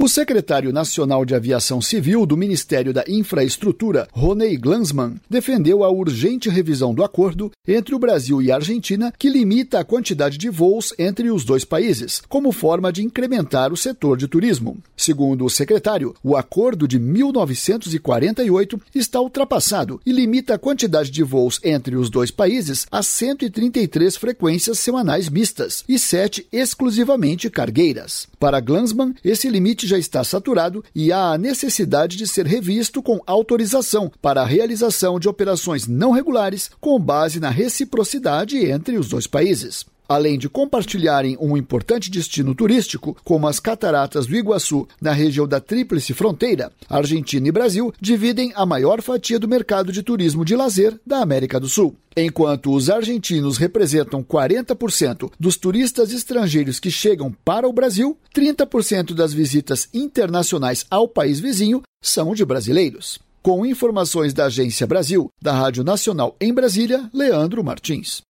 O secretário nacional de Aviação Civil do Ministério da Infraestrutura, Ronei Glanzmann, defendeu a urgente revisão do acordo entre o Brasil e a Argentina, que limita a quantidade de voos entre os dois países, como forma de incrementar o setor de turismo. Segundo o secretário, o acordo de 1948 está ultrapassado e limita a quantidade de voos entre os dois países a 133 frequências semanais mistas e 7 exclusivamente cargueiras. Para Glanzmann, esse limite já está saturado e há a necessidade de ser revisto com autorização para a realização de operações não regulares com base na reciprocidade entre os dois países. Além de compartilharem um importante destino turístico, como as Cataratas do Iguaçu, na região da Tríplice Fronteira, Argentina e Brasil dividem a maior fatia do mercado de turismo de lazer da América do Sul. Enquanto os argentinos representam 40% dos turistas estrangeiros que chegam para o Brasil, 30% das visitas internacionais ao país vizinho são de brasileiros. Com informações da Agência Brasil, da Rádio Nacional em Brasília, Leandro Martins.